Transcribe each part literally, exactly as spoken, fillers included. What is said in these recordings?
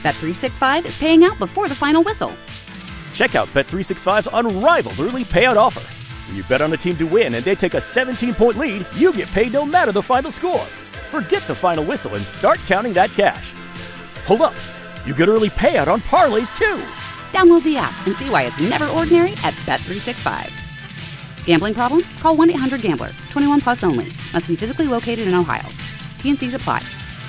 Bet three sixty-five is paying out before the final whistle. Check out Bet three sixty-five's unrivaled early payout offer. When you bet on a team to win and they take a seventeen-point lead, you get paid no matter the final score. Forget the final whistle and start counting that cash. Hold up. You get early payout on parlays, too. Download the app and see why it's never ordinary at Bet three sixty-five. Gambling problem? Call one eight hundred gambler. twenty-one plus only. Must be physically located in Ohio. T and C's apply.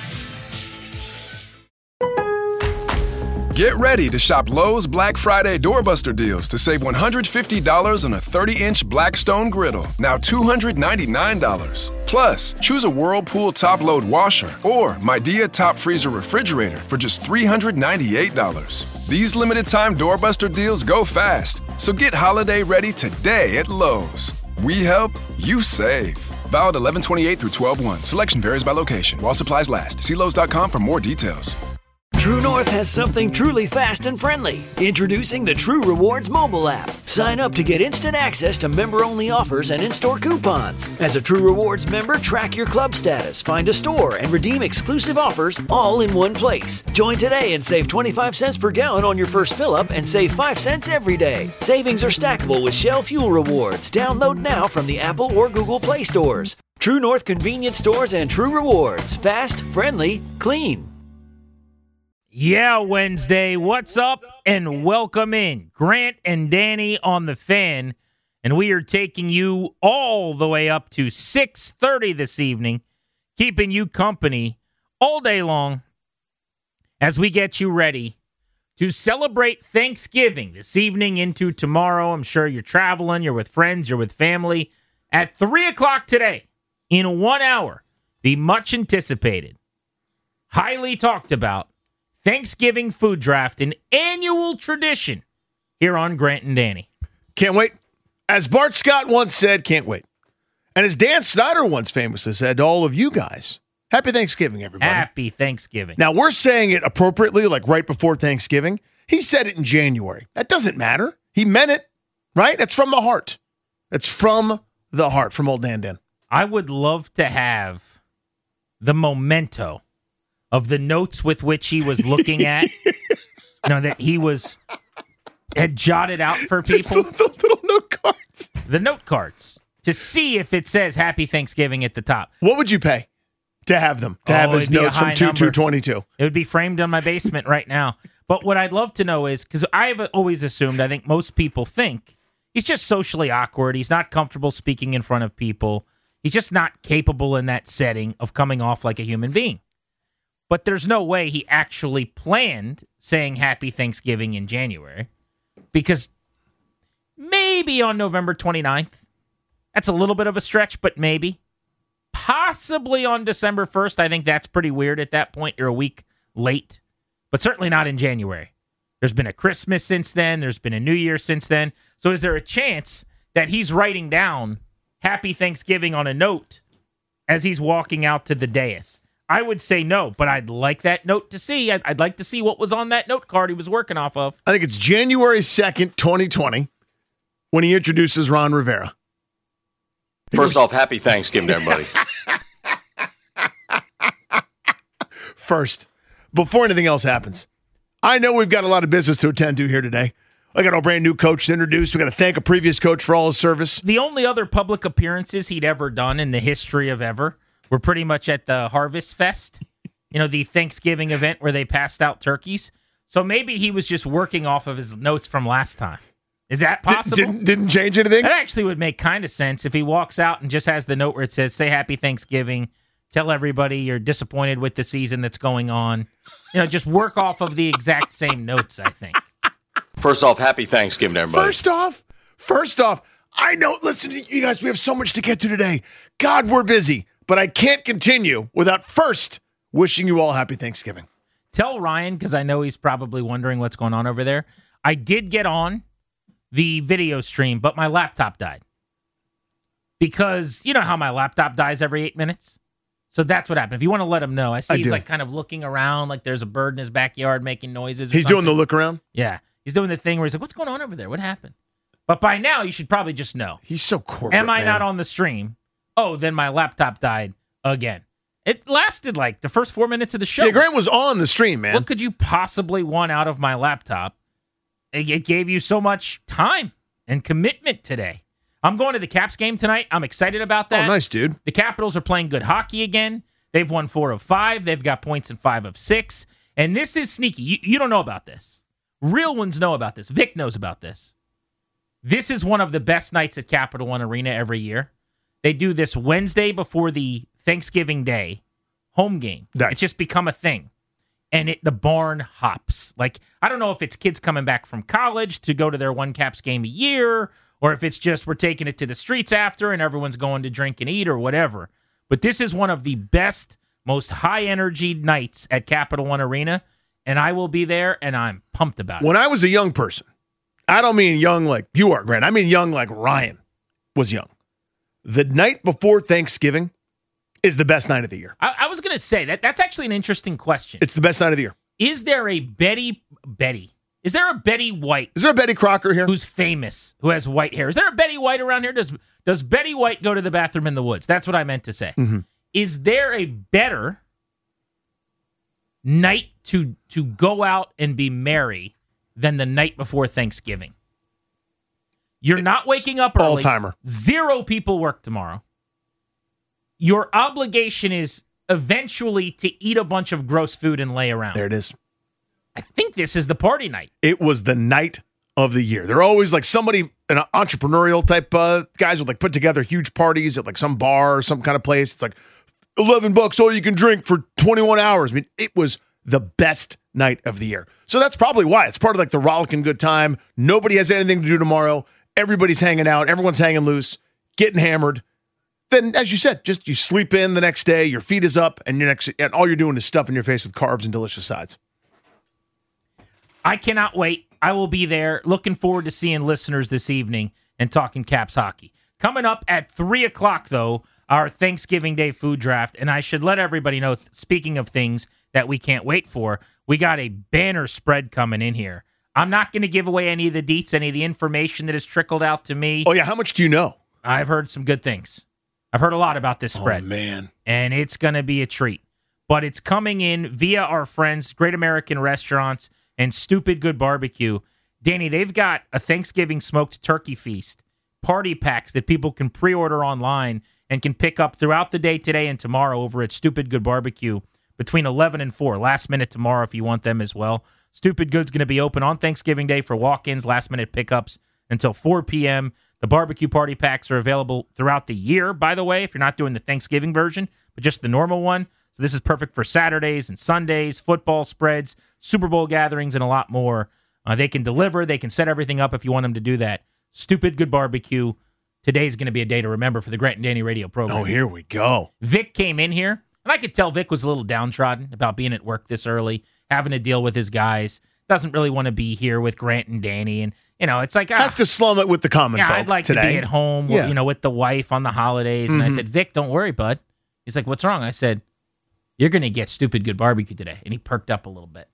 Get ready to shop Lowe's Black Friday Doorbuster deals to save one hundred fifty dollars on a thirty-inch Blackstone griddle, now two hundred ninety-nine dollars. Plus, choose a Whirlpool top-load washer or Midea top freezer refrigerator for just three hundred ninety-eight dollars. These limited-time Doorbuster deals go fast, so get holiday ready today at Lowe's. We help, you save. Valid eleven twenty-eight through twelve one. Selection varies by location. While supplies last. See Lowe's dot com for more details. True North has something truly fast and friendly. Introducing the True Rewards mobile app. Sign up to get instant access to member-only offers and in-store coupons. As a True Rewards member, track your club status, find a store, and redeem exclusive offers all in one place. Join today and save twenty-five cents per gallon on your first fill-up and save five cents every day. Savings are stackable with Shell Fuel Rewards. Download now from the Apple or Google Play stores. True North Convenience Stores and True Rewards. Fast, friendly, clean. Yeah, Wednesday. What's up? And welcome in. Grant and Danny on the Fan. And we are taking you all the way up to six thirty this evening, keeping you company all day long as we get you ready to celebrate Thanksgiving this evening into tomorrow. I'm sure you're traveling, you're with friends, you're with family. At three o'clock today, in one hour, the much anticipated, highly talked about Thanksgiving food draft, an annual tradition here on Grant and Danny. Can't wait. As Bart Scott once said, can't wait. And as Dan Snyder once famously said to all of you guys, happy Thanksgiving, everybody. Happy Thanksgiving. Now, we're saying it appropriately, like right before Thanksgiving. He said it in January. That doesn't matter. He meant it, right? That's from the heart. That's from the heart, from old Dan Dan. I would love to have the memento of the notes with which he was looking at, you know, that he was, had jotted out for people. The, the little note cards. The note cards. To see if it says Happy Thanksgiving at the top. What would you pay to have them? To oh, have his notes from two two twenty-two? It would be framed on my basement right now. But what I'd love to know is, because I've always assumed, I think most people think, he's just socially awkward. He's not comfortable speaking in front of people. He's just not capable in that setting of coming off like a human being. But there's no way he actually planned saying Happy Thanksgiving in January, because maybe on November twenty-ninth, that's a little bit of a stretch, but maybe. Possibly on December first, I think that's pretty weird at that point. You're a week late, but certainly not in January. There's been a Christmas since then. There's been a New Year since then. So is there a chance that he's writing down Happy Thanksgiving on a note as he's walking out to the dais? I would say no, but I'd like that note to see. I'd, I'd like to see what was on that note card he was working off of. I think it's January second, twenty twenty, when he introduces Ron Rivera. First off, happy Thanksgiving to everybody. First, before anything else happens, I know we've got a lot of business to attend to here today. I got a brand new coach to introduce. We got to thank a previous coach for all his service. The only other public appearances he'd ever done in the history of ever were pretty much at the Harvest Fest, you know, the Thanksgiving event where they passed out turkeys. So maybe he was just working off of his notes from last time. Is that possible? D- didn't, didn't change anything? That actually would make kind of sense if he walks out and just has the note where it says, say Happy Thanksgiving, tell everybody you're disappointed with the season that's going on. You know, just work off of the exact same notes, I think. First off, happy Thanksgiving to everybody. First off, first off, I know, listen, you guys, we have so much to get to today. God, we're busy. But I can't continue without first wishing you all happy Thanksgiving. Tell Ryan, because I know he's probably wondering what's going on over there. I did get on the video stream, but my laptop died. Because you know how my laptop dies every eight minutes? So that's what happened. If you want to let him know, I see I he's do. like kind of looking around like there's a bird in his backyard making noises. Or he's something. doing the look around? Yeah. He's doing the thing where he's like, what's going on over there? What happened? But by now, you should probably just know. He's so corporate, Am I man. not on the stream? Oh, then my laptop died again. It lasted like the first four minutes of the show. Yeah, Grant was on the stream, man. What could you possibly want out of my laptop? It, it gave you so much time and commitment today. I'm going to the Caps game tonight. I'm excited about that. Oh, nice, dude. The Capitals are playing good hockey again. They've won four of five. They've got points in five of six. And this is sneaky. You, you don't know about this. Real ones know about this. Vic knows about this. This is one of the best nights at Capital One Arena every year. They do this Wednesday before the Thanksgiving Day home game. Nice. It's just become a thing. And it the barn hops. Like, I don't know if it's kids coming back from college to go to their one Caps game a year, or if it's just we're taking it to the streets after and everyone's going to drink and eat or whatever. But this is one of the best, most high-energy nights at Capital One Arena, and I will be there, and I'm pumped about it. When I was a young person, I don't mean young like you are, Grant. I mean young like Ryan was young. The night before Thanksgiving is the best night of the year. I, I was going to say, that that's actually an interesting question. It's the best night of the year. Is there a Betty, Betty, is there a Betty White? Is there a Betty Crocker here? Who's famous, who has white hair? Is there a Betty White around here? Does does Betty White go to the bathroom in the woods? That's what I meant to say. Mm-hmm. Is there a better night to to go out and be merry than the night before Thanksgiving? You're not waking up early. All-timer. Zero people work tomorrow. Your obligation is eventually to eat a bunch of gross food and lay around. There it is. I think this is the party night. It was the night of the year. They're always like somebody, an entrepreneurial type uh, guys would like put together huge parties at like some bar or some kind of place. It's like eleven bucks all you can drink for twenty-one hours. I mean, it was the best night of the year. So that's probably why. It's part of like the rollicking good time. Nobody has anything to do tomorrow. Everybody's hanging out. Everyone's hanging loose, getting hammered. Then, as you said, just you sleep in the next day, your feet is up, and, your next, and all you're doing is stuffing your face with carbs and delicious sides. I cannot wait. I will be there. Looking forward to seeing listeners this evening and talking Caps hockey. Coming up at three o'clock, though, our Thanksgiving Day food draft. And I should let everybody know, speaking of things that we can't wait for, we got a banner spread coming in here. I'm not going to give away any of the deets, any of the information that has trickled out to me. Oh, yeah. How much do you know? I've heard some good things. I've heard a lot about this spread. Oh, man. And it's going to be a treat. But it's coming in via our friends, Great American Restaurants and Stupid Good Barbecue. Danny, they've got a Thanksgiving smoked turkey feast, party packs that people can pre-order online and can pick up throughout the day today and tomorrow over at Stupid Good Barbecue between eleven and four. Last minute tomorrow if you want them as well. Stupid Good's going to be open on Thanksgiving Day for walk-ins, last-minute pickups until four p.m. The barbecue party packs are available throughout the year, by the way, if you're not doing the Thanksgiving version, but just the normal one. So this is perfect for Saturdays and Sundays, football spreads, Super Bowl gatherings, and a lot more. Uh, they can deliver. They can set everything up if you want them to do that. Stupid Good Barbecue. Today's going to be a day to remember for the Grant and Danny radio program. Oh, here we go. Vic came in here, and I could tell Vic was a little downtrodden about being at work this early, having to deal with his guys. Doesn't really want to be here with Grant and Danny. And, you know, it's like... Has ah, to slum it with the common yeah, folk I'd like today. to be at home, Yeah. with, you know, with the wife on the holidays. And Mhm. I said, Vic, don't worry, bud. He's like, what's wrong? I said, you're going to get Stupid Good Barbecue today. And he perked up a little bit.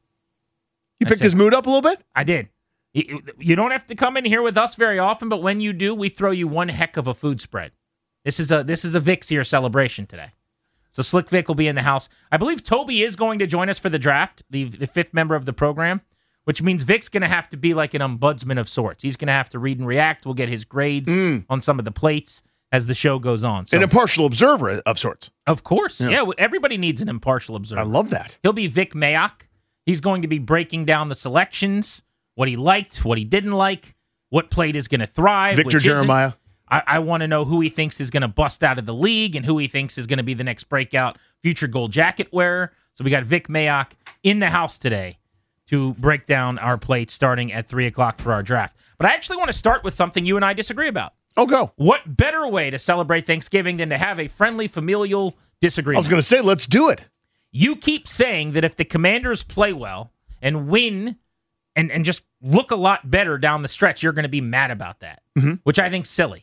You I picked said- his mood up a little bit? I did. You, you don't have to come in here with us very often, but when you do, we throw you one heck of a food spread. This is a this is a Vic's here celebration today. So Slick Vic will be in the house. I believe Toby is going to join us for the draft, the, the fifth member of the program, which means Vic's going to have to be like an ombudsman of sorts. He's going to have to read and react. We'll get his grades Mm. on some of the plates as the show goes on. So, An impartial observer of sorts. of course. Yeah. Yeah, everybody needs an impartial observer. I love that. He'll be Vic Mayock. He's going to be breaking down the selections, what he liked, what he didn't like, what plate is going to thrive. Victor which isn't. Jeremiah. I, I want to know who he thinks is going to bust out of the league and who he thinks is going to be the next breakout future gold jacket wearer. So we got Vic Mayock in the house today to break down our plate starting at three o'clock for our draft. But I actually want to start with something you and I disagree about. Oh, go. What better way to celebrate Thanksgiving than to have a friendly familial disagreement? I was going to say, let's do it. You keep saying that if the Commanders play well and win and, and just look a lot better down the stretch, you're going to be mad about that, Mhm. which I think's silly.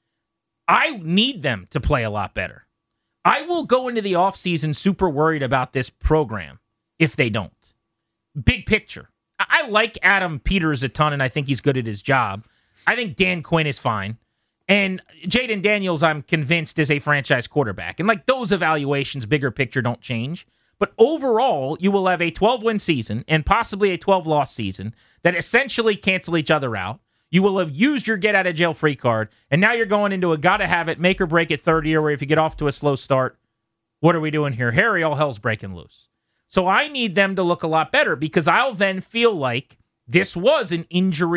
I need them to play a lot better. I will go into the offseason super worried about this program if they don't. Big picture. I I like Adam Peters a ton, and I think he's good at his job. I think Dan Quinn is fine. And Jaden Daniels, I'm convinced, is a franchise quarterback. And like those evaluations, bigger picture, don't change. But overall, you will have a twelve-win season and possibly a twelve-loss season that essentially cancel each other out. You will have used your get-out-of-jail-free card, and now you're going into a gotta-have-it, make-or-break-it third year where if you get off to a slow start, what are we doing here? Harry, all hell's breaking loose. So I need them to look a lot better because I'll then feel like this was an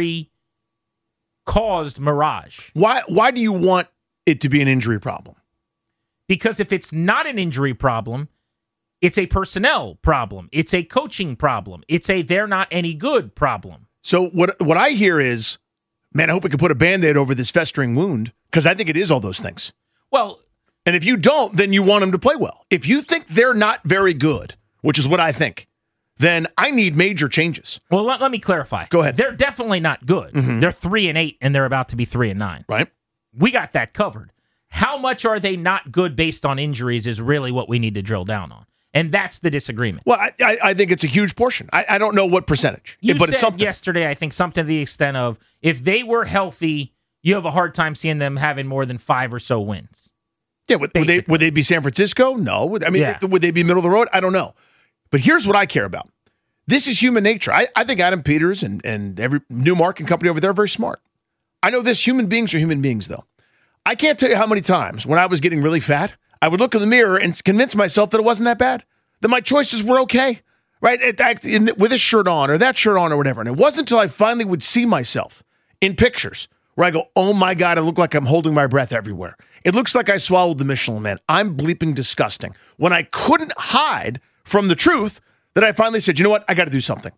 injury-caused mirage. Why, why do you want it to be an injury problem? Because if it's not an injury problem, it's a personnel problem. It's a coaching problem. It's a they're not any good problem. So what what I hear is, man, I hope we can put a Band-Aid over this festering wound because I think it is all those things. Well, and if you don't, then you want them to play well. If you think they're not very good, which is what I think, then I need major changes. Well, let, let me clarify. Go ahead. They're definitely not good. Mm-hmm. They're three and eight, and they're about to be three and nine. Right. We got that covered. How much are they not good based on injuries is really what we need to drill down on. And that's the disagreement. Well, I, I, I think it's a huge portion. I, I don't know what percentage, you but said it's something. Yesterday, I think something to the extent of if they were healthy, you have a hard time seeing them having more than five or so wins. Yeah, would, would they would they be San Francisco? No. I mean, yeah. would they be middle of the road? I don't know. But here's what I care about. This is human nature. I, I think Adam Peters and, and every Newmark and company over there are very smart. I know this. Human beings are human beings, though. I can't tell you how many times when I was getting really fat, I would look in the mirror and convince myself that it wasn't that bad. That my choices were okay, right? In, with this shirt on or that shirt on or whatever. And it wasn't until I finally would see myself in pictures where I go, oh my God, I look like I'm holding my breath everywhere. It looks like I swallowed the Michelin Man. I'm bleeping disgusting. When I couldn't hide from the truth, that I finally said, you know what? I got to do something.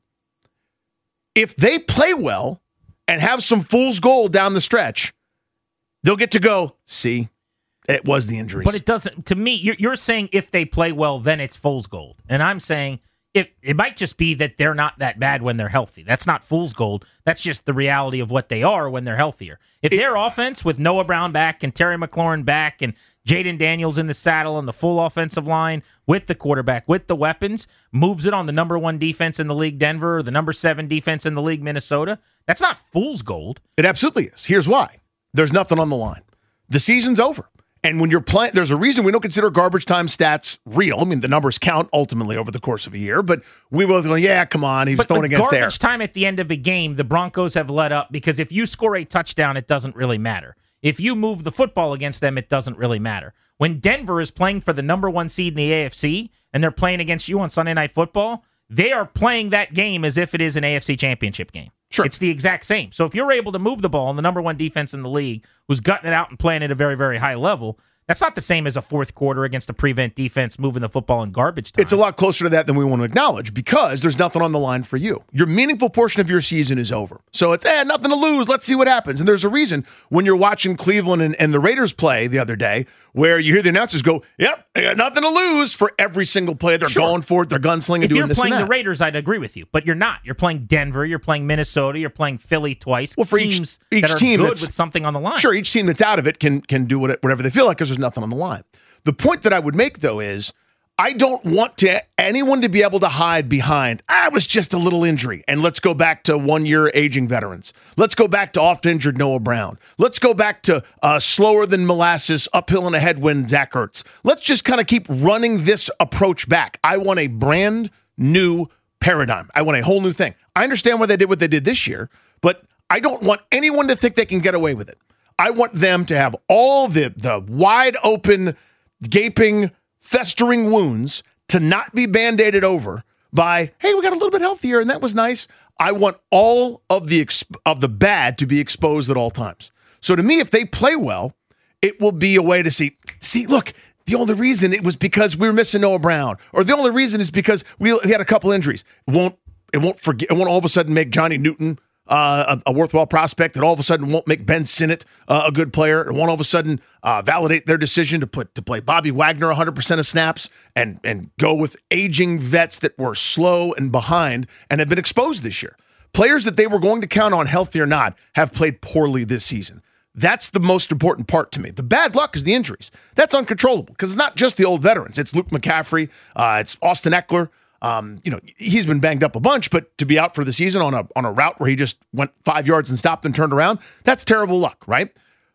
If they play well and have some fool's gold down the stretch, they'll get to go, see, it was the injuries. But it doesn't, to me, you're, you're saying if they play well, then it's fool's gold. And I'm saying if it might just be that they're not that bad when they're healthy. That's not fool's gold. That's just the reality of what they are when they're healthier. If it, their offense with Noah Brown back and Terry McLaurin back and Jaden Daniels in the saddle and the full offensive line with the quarterback, with the weapons, moves it on the number one defense in the league, Denver, or the number seven defense in the league, Minnesota, that's not fool's gold. It absolutely is. Here's why. There's nothing on the line. The season's over. And when you're playing, there's a reason we don't consider garbage time stats real. I mean, the numbers count ultimately over the course of a year, but we both go, yeah, come on, he was but, throwing but against there. Garbage time at the end of a game, the Broncos have let up because if you score a touchdown, it doesn't really matter. If you move the football against them, it doesn't really matter. When Denver is playing for the number one seed in the A F C and they're playing against you on Sunday Night Football, they are playing that game as if it is an A F C championship game. Sure. It's the exact same. So if you're able to move the ball and the number one defense in the league who's gutting it out and playing at a very, very high level, that's not the same as a fourth quarter against a prevent defense moving the football in garbage time. It's a lot closer to that than we want to acknowledge because there's nothing on the line for you. Your meaningful portion of your season is over. So it's, eh, nothing to lose. Let's see what happens. And there's a reason when you're watching Cleveland and, and the Raiders play the other day where you hear the announcers go, yep, I got nothing to lose for every single play. They're sure. going for it. They're gunslinging, if doing this and that. If you're playing the Raiders, I'd agree with you. But you're not. You're playing Denver. You're playing Minnesota. You're playing Philly twice. Well, for teams each, each that are team good that's, with something on the line. Sure, each team that's out of it can, can do whatever they feel like because there's nothing on the line. The point that I would make, though, is I don't want to anyone to be able to hide behind, ah, it was just a little injury, and let's go back to one-year aging veterans. Let's go back to oft-injured Noah Brown. Let's go back to uh, slower than molasses, uphill in a headwind, Zach Ertz. Let's just kind of keep running this approach back. I want a brand new paradigm. I want a whole new thing. I understand why they did what they did this year, but I don't want anyone to think they can get away with it. I want them to have all the, the wide open, gaping, festering wounds to not be band-aided over by, hey, we got a little bit healthier and that was nice. I want all of the exp- of the bad to be exposed at all times. So to me, if they play well, it will be a way to see, see, look, the only reason it was because we were missing Noah Brown, or the only reason is because we had a couple injuries. It won't, it won't forget, it won't all of a sudden make Johnny Newton Uh, a, a worthwhile prospect that all of a sudden won't make Ben Sinnott uh, a good player. It won't all of a sudden uh, validate their decision to put to play Bobby Wagner one hundred percent of snaps and and go with aging vets that were slow and behind and have been exposed this year. Players that they were going to count on, healthy or not, have played poorly this season. That's the most important part to me. The bad luck is the injuries. That's uncontrollable because it's not just the old veterans. It's Luke McCaffrey. Uh, it's Austin Eckler. Um, you know, he's been banged up a bunch, but to be out for the season on a on a route where he just went five yards and stopped and turned around, that's terrible luck, right?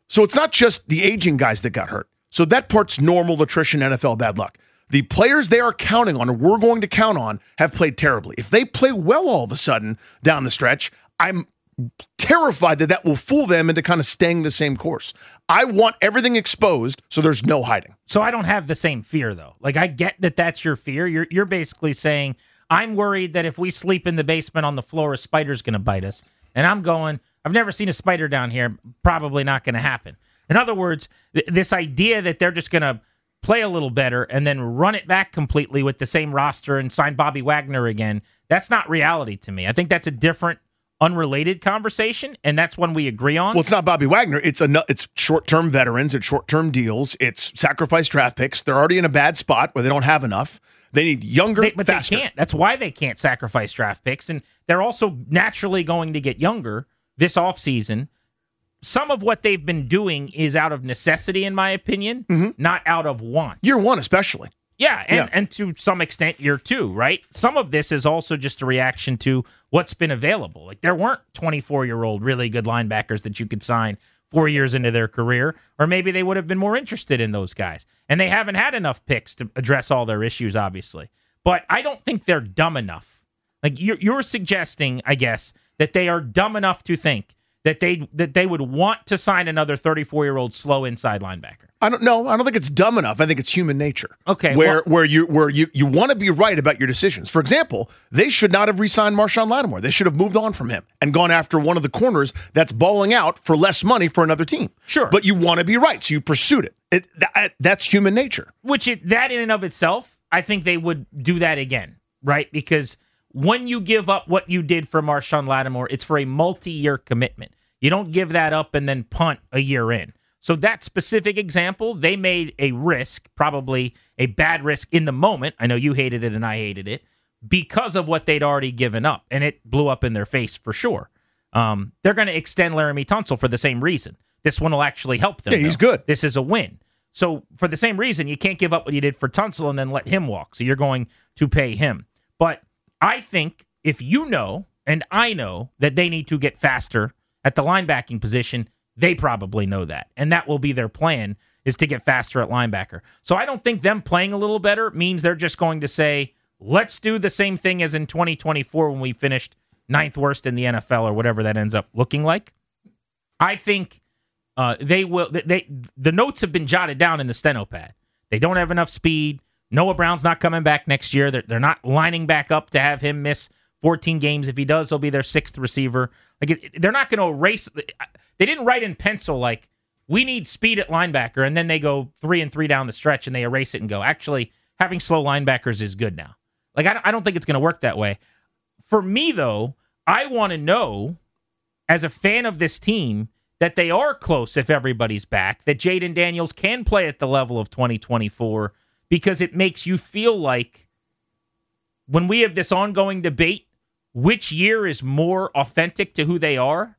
So it's not just the aging guys that got hurt. So that part's normal attrition, N F L bad luck. The players they are counting on, or we're going to count on, have played terribly. If they play well all of a sudden down the stretch, I'm terrified that that will fool them into kind of staying the same course. I want everything exposed so there's no hiding. So I don't have the same fear, though. Like, I get that that's your fear. You're you're basically saying, I'm worried that if we sleep in the basement on the floor, a spider's going to bite us. And I'm going, I've never seen a spider down here. Probably not going to happen. In other words, th- this idea that they're just going to play a little better and then run it back completely with the same roster and sign Bobby Wagner again, that's not reality to me. I think that's a different, unrelated conversation, and that's one we agree on. Well, it's not Bobby Wagner. It's a it's short-term veterans. It's short-term deals. It's sacrifice draft picks. They're already in a bad spot where they don't have enough. They need younger, they, but faster. They can't. That's why they can't sacrifice draft picks, and they're also naturally going to get younger this offseason. Some of what they've been doing is out of necessity, in my opinion, mm-hmm. not out of want. Year one, especially. Yeah, and, yeah, and to some extent, year two, right? Some of this is also just a reaction to what's been available. Like, there weren't twenty-four-year-old really good linebackers that you could sign four years into their career, or maybe they would have been more interested in those guys. And they haven't had enough picks to address all their issues, obviously. But I don't think they're dumb enough. Like, you're, you're suggesting, I guess, that they are dumb enough to think that they that they would want to sign another thirty-four-year-old slow inside linebacker. I don't know. I don't think it's dumb enough. I think it's human nature. Okay, where well, where you where you, you want to be right about your decisions. For example, they should not have re-signed Marshawn Lattimore. They should have moved on from him and gone after one of the corners that's balling out for less money for another team. Sure, but you want to be right, so you pursued it. It that, that's human nature. Which it, that in and of itself, I think they would do that again, right? Because when you give up what you did for Marshawn Lattimore, it's for a multi-year commitment. You don't give that up and then punt a year in. So that specific example, they made a risk, probably a bad risk in the moment. I know you hated it and I hated it because of what they'd already given up, and it blew up in their face for sure. Um, they're going to extend Laramie Tunsil for the same reason. This one will actually help them. Yeah, he's though. good. This is a win. So for the same reason, you can't give up what you did for Tunsil and then let him walk. So you're going to pay him. But I think if you know, and I know, that they need to get faster at the linebacking position, they probably know that. And that will be their plan, is to get faster at linebacker. So I don't think them playing a little better means they're just going to say, let's do the same thing as in twenty twenty-four when we finished ninth worst in the N F L or whatever that ends up looking like. I think uh, they will. They the notes have been jotted down in the steno pad. They don't have enough speed. Noah Brown's not coming back next year. They're, they're not lining back up to have him miss fourteen games. If he does, he'll be their sixth receiver. Like it, they're not going to erase. They didn't write in pencil like, we need speed at linebacker, and then they go three and three down the stretch and they erase it and go, actually, having slow linebackers is good now. Like, I, I don't think it's going to work that way. For me, though, I want to know, as a fan of this team, that they are close if everybody's back, that Jaden Daniels can play at the level of twenty twenty-four, because it makes you feel like when we have this ongoing debate, which year is more authentic to who they are,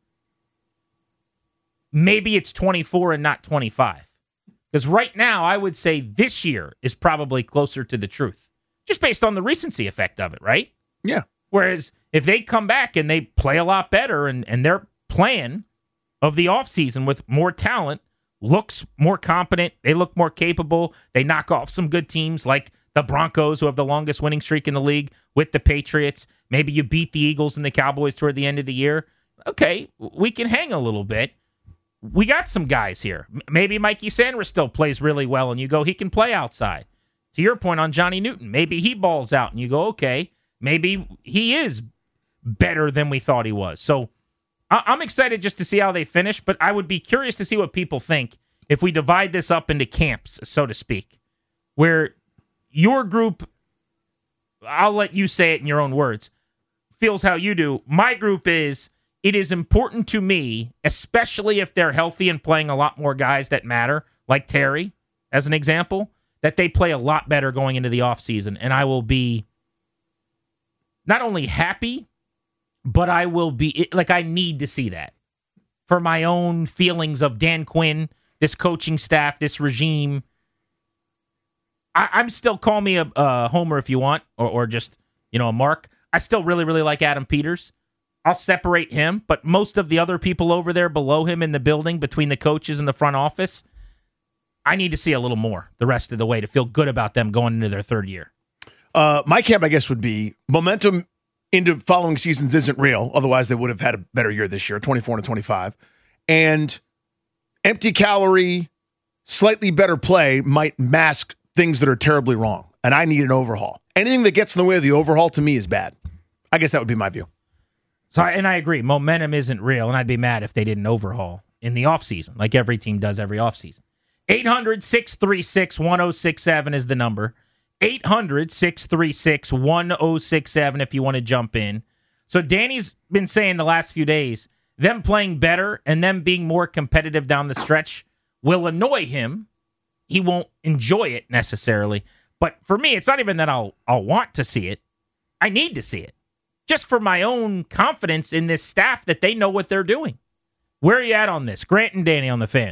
maybe it's twenty-four and not twenty-five. Because right now, I would say this year is probably closer to the truth, just based on the recency effect of it, right? Yeah. Whereas if they come back and they play a lot better and, and their plan of the offseason with more talent looks more competent, they look more capable, they knock off some good teams like the Broncos, who have the longest winning streak in the league, with the Patriots. Maybe you beat the Eagles and the Cowboys toward the end of the year. Okay, we can hang a little bit. We got some guys here. Maybe Mikey Sanders still plays really well, and you go, he can play outside. To your point on Johnny Newton, maybe he balls out, and you go, okay, maybe he is better than we thought he was. So I- I'm excited just to see how they finish, but I would be curious to see what people think if we divide this up into camps, so to speak, where your group, I'll let you say it in your own words, feels how you do. My group is, it is important to me, especially if they're healthy and playing a lot more guys that matter, like Terry, as an example, that they play a lot better going into the offseason. And I will be not only happy, but I will be, like, I need to see that for my own feelings of Dan Quinn, this coaching staff, this regime. I, I'm still, call me a, a homer if you want, or, or just, you know, a mark. I still really, really like Adam Peters. I'll separate him, but most of the other people over there below him in the building, between the coaches and the front office, I need to see a little more the rest of the way to feel good about them going into their third year. Uh, my camp, I guess, would be momentum into following seasons isn't real. Otherwise, they would have had a better year this year, twenty-four to twenty-five. And empty calorie, slightly better play might mask things that are terribly wrong. And I need an overhaul. Anything that gets in the way of the overhaul, to me, is bad. I guess that would be my view. So, and I agree, momentum isn't real, and I'd be mad if they didn't overhaul in the offseason, like every team does every offseason. eight hundred, six three six, one oh six seven is the number. eight hundred, six three six, one oh six seven if you want to jump in. So Danny's been saying the last few days, them playing better and them being more competitive down the stretch will annoy him. He won't enjoy it necessarily. But for me, it's not even that I'll I'll want to see it. I need to see it. Just for my own confidence in this staff that they know what they're doing. Where are you at on this? Grant and Danny on the Fan.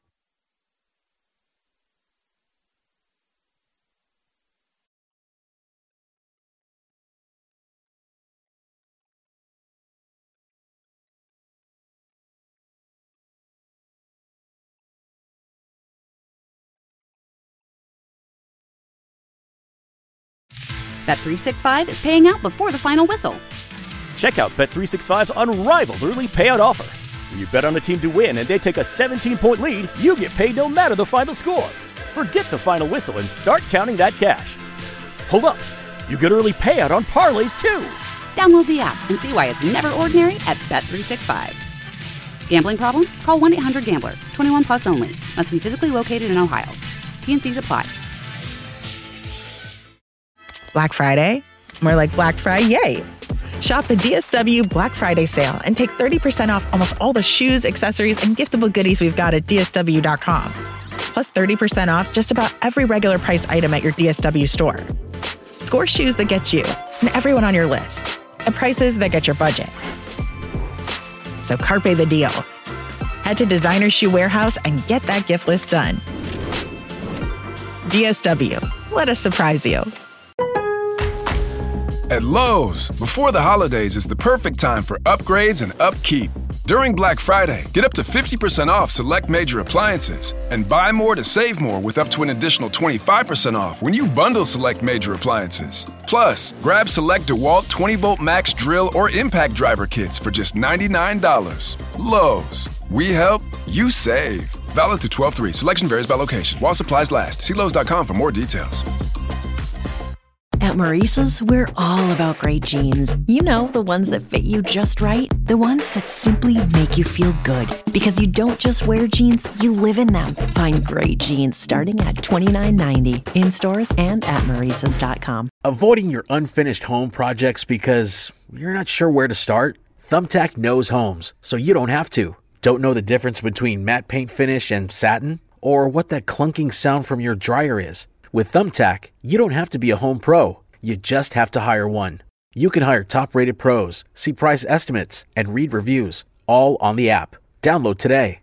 Bet three sixty-five is paying out before the final whistle. Check out Bet three sixty-five's unrivaled early payout offer. When you bet on a team to win and they take a seventeen-point lead, you get paid no matter the final score. Forget the final whistle and start counting that cash. Hold up. You get early payout on parlays, too. Download the app and see why it's never ordinary at Bet three sixty-five. Gambling problem? Call one eight hundred gambler. twenty-one plus only. Must be physically located in Ohio. T N Cs apply. Black Friday? More like Black Friday. Shop the D S W Black Friday sale and take thirty percent off almost all the shoes, accessories, and giftable goodies we've got at D S W dot com. Plus thirty percent off just about every regular price item at your D S W store. Score shoes that get you and everyone on your list at prices that get your budget. So carpe the deal. Head to Designer Shoe Warehouse and get that gift list done. D S W. Let us surprise you. At Lowe's, before the holidays is the perfect time for upgrades and upkeep. During Black Friday, get up to fifty percent off select major appliances and buy more to save more with up to an additional twenty-five percent off when you bundle select major appliances. Plus, grab select DeWalt twenty volt max drill or impact driver kits for just ninety-nine dollars. Lowe's. We help, you save. Valid through twelve three. Selection varies by location. While supplies last. See Lowe's dot com for more details. At Maurice's, we're all about great jeans. You know, the ones that fit you just right. The ones that simply make you feel good. Because you don't just wear jeans, you live in them. Find great jeans starting at twenty-nine ninety in stores and at Maurice's dot com. Avoiding your unfinished home projects because you're not sure where to start? Thumbtack knows homes, so you don't have to. Don't know the difference between matte paint finish and satin? Or what that clunking sound from your dryer is? With Thumbtack, you don't have to be a home pro. You just have to hire one. You can hire top-rated pros, see price estimates, and read reviews, all on the app. Download today.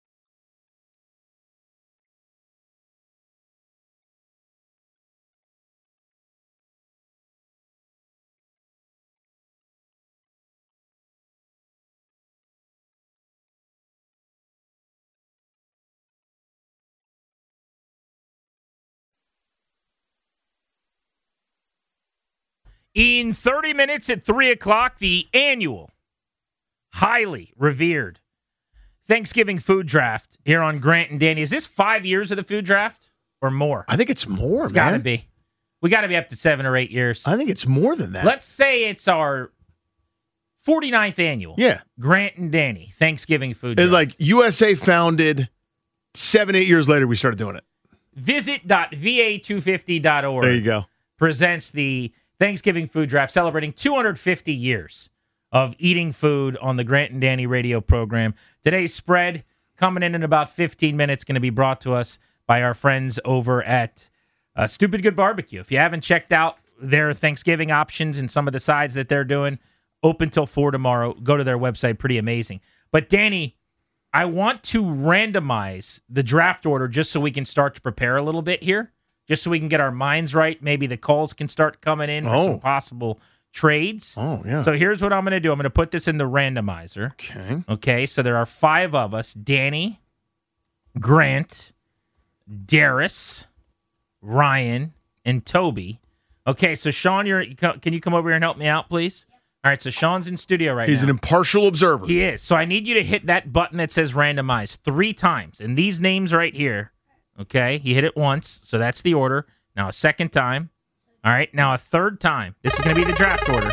In thirty minutes at three o'clock, the annual, highly revered Thanksgiving food draft here on Grant and Danny. Is this five years of the food draft or more? I think it's more, It's man. got to be. We got to be up to seven or eight years. I think it's more than that. Let's say it's our forty-ninth annual. Yeah. Grant and Danny Thanksgiving food It's draft. like U S A founded, seven, eight years later, we started doing it. Visit dot v a two fifty dot org. There you go. Presents the Thanksgiving food draft, celebrating two hundred fifty years of eating food on the Grant and Danny radio program. Today's spread coming in in about fifteen minutes, going to be brought to us by our friends over at uh, Stupid Good Barbecue. If you haven't checked out their Thanksgiving options and some of the sides that they're doing, open till four tomorrow. Go to their website. Pretty amazing. But Danny, I want to randomize the draft order just so we can start to prepare a little bit here. Just so we can get our minds right. Maybe the calls can start coming in for Oh. some possible trades. Oh, yeah. So here's what I'm going to do. I'm going to put this in the randomizer. Okay. Okay, so there are five of us. Danny, Grant, Darius, Ryan, and Toby. Okay, so Sean, you're, can you come over here and help me out, please? All right, so Sean's in studio right He's now. an impartial observer. He is. So I need you to hit that button that says randomize three times. And these names right here, okay, you hit it once, so that's the order. Now a second time. All right, now a third time. This is going to be the draft order.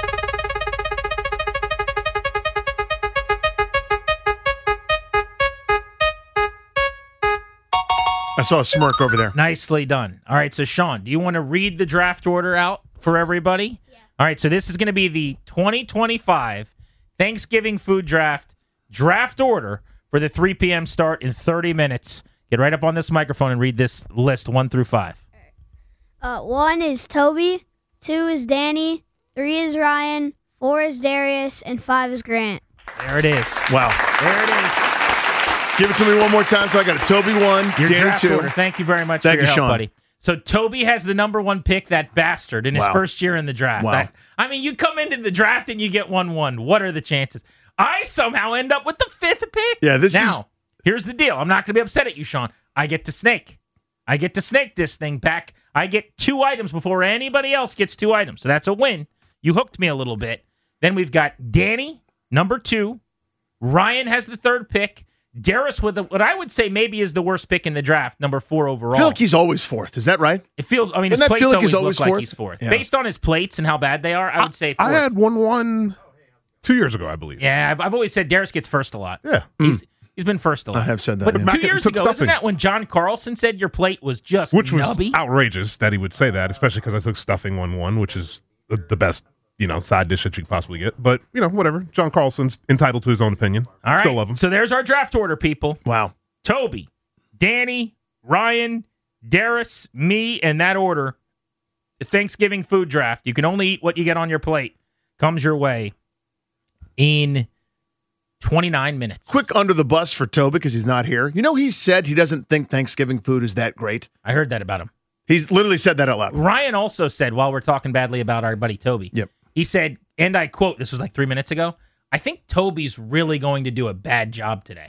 I saw a smirk over there. Nicely done. All right, so Sean, do you want to read the draft order out for everybody? Yeah. All right, so this is going to be the twenty twenty-five Thanksgiving Food Draft draft order for the three p.m. start in thirty minutes. Get right up on this microphone and read this list one through five. Uh, one is Toby, two is Danny, three is Ryan, four is Darius, and five is Grant. There it is. Wow. There it is. Give it to me one more time. So I got a Toby one, Your Danny draft two. order. Thank you very much Thank for your you, help, Sean. buddy. So Toby has the number one pick, that bastard, in his Wow. first year in the draft. Wow. That- I mean, you come into the draft and you get one one. What are the chances? I somehow end up with the fifth pick. Yeah, this now, is... here's the deal. I'm not going to be upset at you, Sean. I get to snake. I get to snake this thing back. I get two items before anybody else gets two items. So that's a win. You hooked me a little bit. Then we've got Danny, number two. Ryan has the third pick. Darius with the, what I would say maybe is the worst pick in the draft, number four overall. I feel like he's always fourth. Is that right? It feels, I mean, Doesn't his that plates feel like always, he's always look like fourth? he's fourth. Yeah. Based on his plates and how bad they are, I would say fourth. I had one one two years ago, I believe. Yeah, I've, I've always said Darius gets first a lot. Yeah. He's, he's been first a lot. I have said that, But yeah. two Back- years took ago, stuffing. isn't that when John Carlson said your plate was just Which was nubby? outrageous that he would say that, especially because I took stuffing one one, which is the, the best, you know, side dish that you could possibly get. But, you know, whatever. John Carlson's entitled to his own opinion. All right. Still love him. So there's our draft order, people. Wow. Toby, Danny, Ryan, Darius, me, and that order. The Thanksgiving food draft. You can only eat what you get on your plate. Comes your way in twenty-nine minutes. Quick under the bus for Toby because he's not here. You know, he said he doesn't think Thanksgiving food is that great. I heard that about him. He's literally said that out loud. Ryan also said, while we're talking badly about our buddy Toby, Yep. he said, and I quote, this was like three minutes ago, I think Toby's really going to do a bad job today.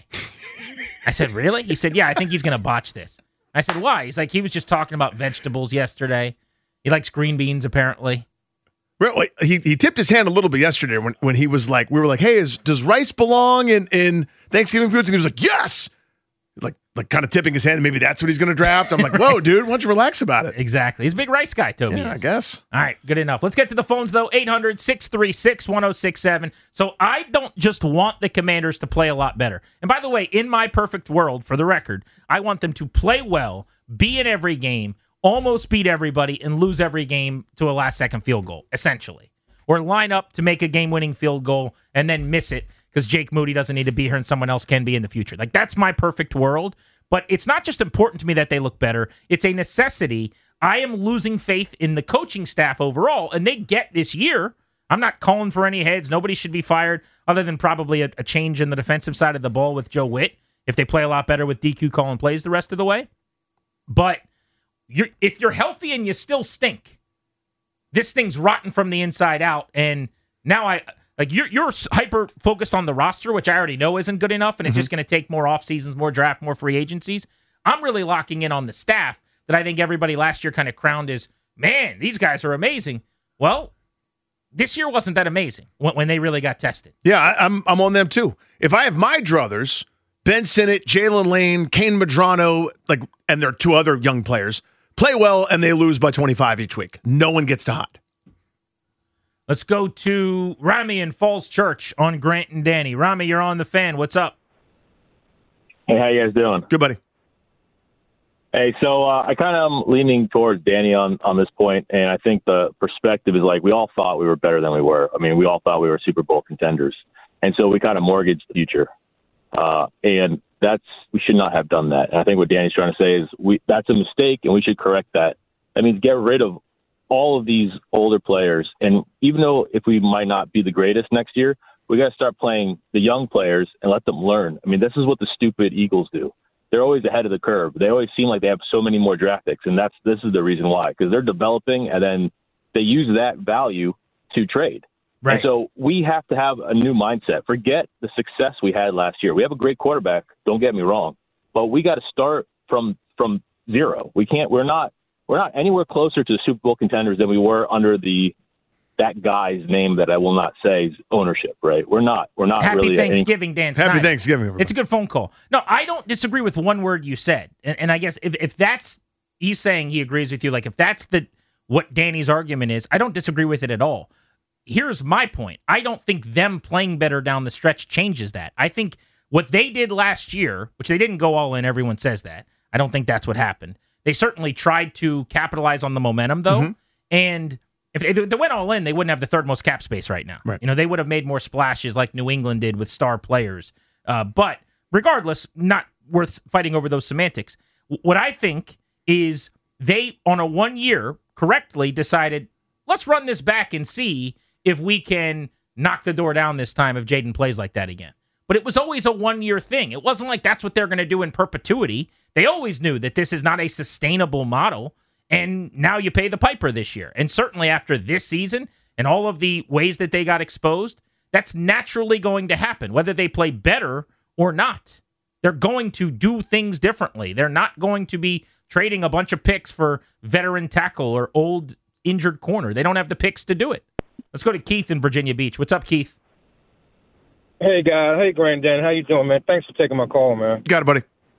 I said, really? He said, yeah, I think he's going to botch this. I said, why? He's like, he was just talking about vegetables yesterday. He likes green beans, apparently. Well, wait, He he tipped his hand a little bit yesterday when, when he was like, we were like, hey, is, does rice belong in, in Thanksgiving foods? And he was like, yes! Like, like kind of tipping his hand. Maybe that's what he's going to draft. I'm like, whoa, dude, why don't you relax about it? Exactly. He's a big rice guy, Toby Yeah, is. I guess. All right, good enough. Let's get to the phones, though. eight hundred, six three six, one oh six seven. So I don't just want the Commanders to play a lot better. And by the way, in my perfect world, for the record, I want them to play well, be in every game, almost beat everybody, and lose every game to a last-second field goal, essentially. Or line up to make a game-winning field goal and then miss it because Jake Moody doesn't need to be here and someone else can be in the future. Like, that's my perfect world. But it's not just important to me that they look better. It's a necessity. I am losing faith in the coaching staff overall, and they get this year. I'm not calling for any heads. Nobody should be fired other than probably a, a change in the defensive side of the ball with Joe Witt if they play a lot better with D Q calling plays the rest of the way. But you're, if you're healthy and you still stink, this thing's rotten from the inside out. And now I... Like, you're you're hyper focused on the roster, which I already know isn't good enough, and it's Mm-hmm. just going to take more off seasons, more draft, more free agencies. I'm really locking in on the staff that I think everybody last year kind of crowned as, man, these guys are amazing. Well, this year wasn't that amazing when, when they really got tested. Yeah, I, I'm I'm on them too. If I have my druthers, Ben Sinnott, Jalen Lane, Kane Madrano, like, and there are two other young players, play well and they lose by twenty-five each week. No one gets to hot. Let's go to Rami in Falls Church on Grant and Danny. Rami, you're on the Fan. What's up? Hey, how you guys doing? Good, buddy. Hey, so uh, I kind of am leaning towards Danny on, on this point, and I think the perspective is like we all thought we were better than we were. I mean, we all thought we were Super Bowl contenders, and so we kind of mortgaged the future. Uh, and that's we should not have done that. And I think what Danny's trying to say is we that's a mistake, and we should correct that. That means get rid of all of these older players, and even though if we might not be the greatest next year, we got to start playing the young players and let them learn. I mean, this is what the stupid Eagles do. They're always ahead of the curve. They always seem like they have so many more draft picks, and that's this is the reason why, because they're developing, and then they use that value to trade. Right. And so we have to have a new mindset. Forget the success we had last year. We have a great quarterback. Don't get me wrong, but we got to start from from zero. We can't. We're not. We're not anywhere closer to the Super Bowl contenders than we were under the that guy's name that I will not say's ownership. Right. We're not. We're not. Happy really Thanksgiving, any- Dan. Happy Snyder. Thanksgiving. Everybody. It's a good phone call. No, I don't disagree with one word you said, and, and I guess if if that's he's saying he agrees with you, like if that's the what Danny's argument is, I don't disagree with it at all. Here's my point. I don't think them playing better down the stretch changes that. I think what they did last year, which they didn't go all in, everyone says that. I don't think that's what happened. They certainly tried to capitalize on the momentum, though. Mm-hmm. And if they went all in, they wouldn't have the third most cap space right now. Right. You know, they would have made more splashes like New England did with star players. Uh, but regardless, not worth fighting over those semantics. What I think is they, on a one year, correctly decided, let's run this back and see if we can knock the door down this time if Jaden plays like that again. But it was always a one-year thing. It wasn't like that's what they're going to do in perpetuity. They always knew that this is not a sustainable model, and now you pay the piper this year. And certainly after this season and all of the ways that they got exposed, that's naturally going to happen, whether they play better or not. They're going to do things differently. They're not going to be trading a bunch of picks for veteran tackle or old injured corner. They don't have the picks to do it. Let's go to Keith in Virginia Beach. What's up, Keith? Hey, guys. Hey, Granddad. How you doing, man? Thanks for taking my call, man. Got it, buddy.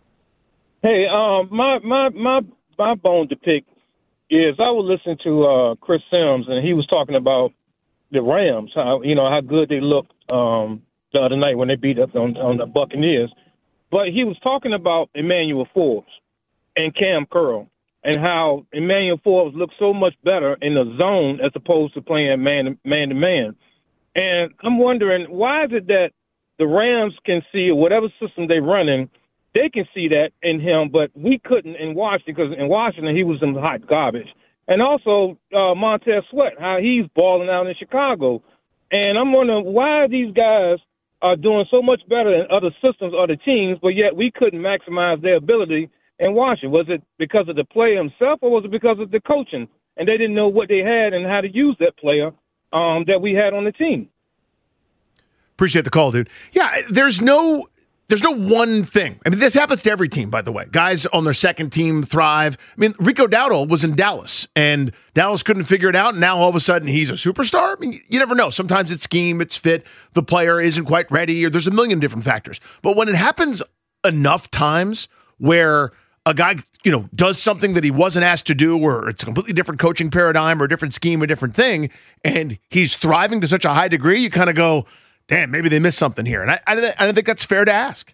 Hey, um, my my my my bone to pick is I was listening to uh, Chris Sims, and he was talking about the Rams, how you know how good they looked um, the other night when they beat up on, on the Buccaneers. But he was talking about Emmanuel Forbes and Cam Curl, and how Emmanuel Forbes looked so much better in the zone as opposed to playing man man to man. And I'm wondering, why is it that the Rams can see whatever system they're running, they can see that in him, but we couldn't in Washington, because in Washington he was some hot garbage. And also uh, Montez Sweat, how he's balling out in Chicago. And I'm wondering why these guys are doing so much better than other systems, other teams, but yet we couldn't maximize their ability in Washington. Was it because of the player himself, or was it because of the coaching? And they didn't know what they had and how to use that player um, that we had on the team. Appreciate the call, dude. Yeah, there's no there's no one thing. I mean, this happens to every team, by the way. Guys on their second team thrive. I mean, Rico Dowdle was in Dallas, and Dallas couldn't figure it out, and now all of a sudden he's a superstar? I mean, you never know. Sometimes it's scheme, it's fit, the player isn't quite ready, or there's a million different factors. But when it happens enough times where a guy, you know, does something that he wasn't asked to do, or it's a completely different coaching paradigm or a different scheme, a different thing, and he's thriving to such a high degree, you kind of go, damn, maybe they missed something here. And I, I, I don't think that's fair to ask.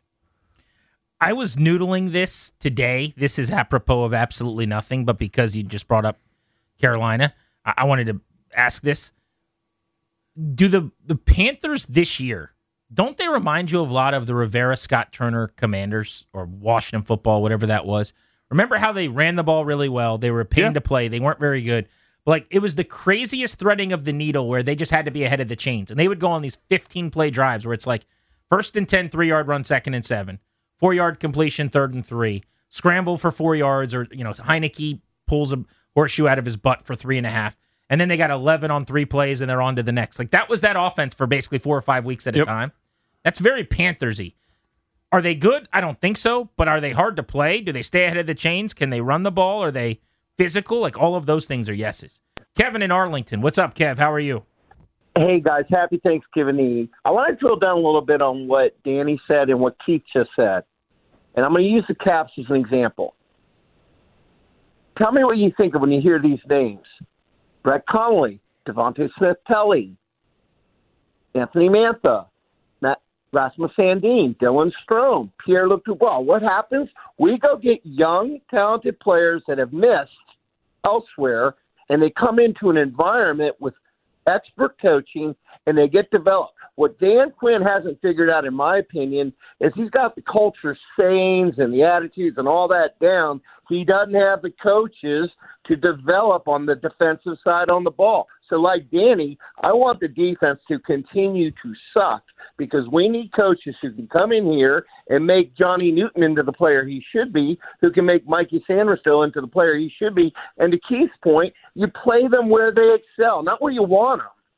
I was noodling this today. This is apropos of absolutely nothing, but because you just brought up Carolina, I, I wanted to ask this. Do the, the Panthers this year, don't they remind you of a lot of the Rivera Scott Turner Commanders or Washington football, whatever that was? Remember how they ran the ball really well? They were a pain yeah. to play. They weren't very good. But like, it was the craziest threading of the needle where they just had to be ahead of the chains. And they would go on these fifteen-play drives where it's like first and ten, three-yard run, second and seven, four-yard completion, third and three, scramble for four yards, or, you know, Heineke pulls a horseshoe out of his butt for three and a half. And then they got eleven on three plays, and they're on to the next. Like, that was that offense for basically four or five weeks at yep. a time. That's very Panthers-y. Are they good? I don't think so. But are they hard to play? Do they stay ahead of the chains? Can they run the ball? Are they physical? Like, all of those things are yeses. Kevin in Arlington. What's up, Kev? How are you? Hey, guys. Happy Thanksgiving Eve. I want to drill down a little bit on what Danny said and what Keith just said. And I'm going to use the Caps as an example. Tell me what you think of when you hear these names. Brett Connolly, Devontae Smith-Pelly, Anthony Mantha, Matt, Rasmus Sandin, Dylan Strome, Pierre-Luc Dubois. What happens? We go get young, talented players that have missed elsewhere, and they come into an environment with expert coaching, and they get developed. What Dan Quinn hasn't figured out, in my opinion, is he's got the culture sayings and the attitudes and all that down. He doesn't have the coaches to develop on the defensive side on the ball. So like Danny, I want the defense to continue to suck because we need coaches who can come in here and make Johnny Newton into the player he should be, who can make Mikey Sandersville into the player he should be. And to Keith's point, you play them where they excel, not where you want them.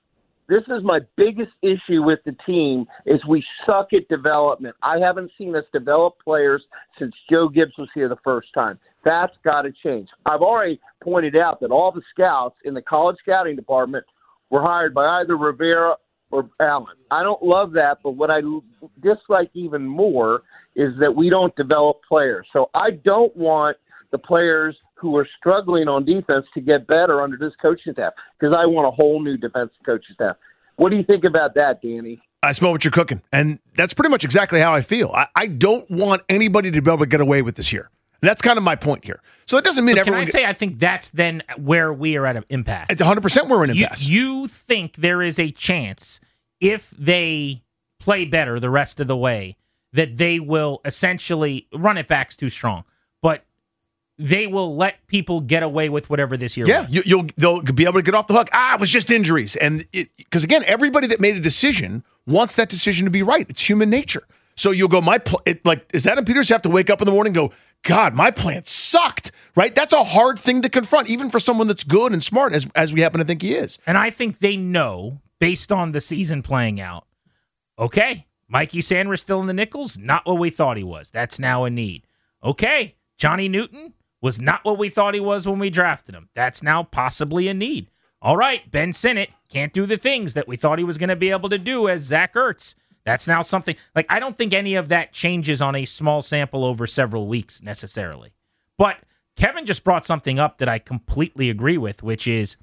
This is my biggest issue with the team is we suck at development. I haven't seen us develop players since Joe Gibbs was here the first time. That's got to change. I've already pointed out that all the scouts in the college scouting department were hired by either Rivera or Allen. I don't love that, but what I dislike even more is that we don't develop players. So I don't want the players who are struggling on defense to get better under this coaching staff because I want a whole new defensive coaching staff. What do you think about that, Danny? I smell what you're cooking, and that's pretty much exactly how I feel. I, I don't want anybody to be able to get away with this year. And that's kind of my point here. So it doesn't mean so everyone. Can I say I think that's then where we are at an impasse? It's one hundred percent we're in an impasse. You, you think there is a chance if they play better the rest of the way that they will essentially run it back's too strong, but they will let people get away with whatever this year. Yeah, was. you, you'll they'll be able to get off the hook. Ah, it was just injuries, and because again, everybody that made a decision wants that decision to be right. It's human nature. So you'll go, my pl- it, like, does Adam Peters have to wake up in the morning and go, God, my plan sucked, right? That's a hard thing to confront, even for someone that's good and smart, as as we happen to think he is. And I think they know, based on the season playing out, okay, Mikey Sanders still in the nickels, not what we thought he was. That's now a need. Okay, Johnny Newton was not what we thought he was when we drafted him. That's now possibly a need. All right, Ben Sinnott can't do the things that we thought he was going to be able to do as Zach Ertz. That's now something, like, I don't think any of that changes on a small sample over several weeks necessarily. But Kevin just brought something up that I completely agree with, which is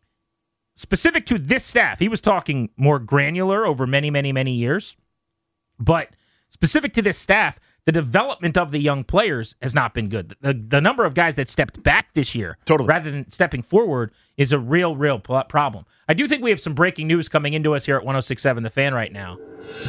specific to this staff. He was talking more granular over many, many, many years. But specific to this staff, the development of the young players has not been good. The, the number of guys that stepped back this year totally. rather than stepping forward is a real, real problem. I do think we have some breaking news coming into us here at one oh six point seven The Fan right now.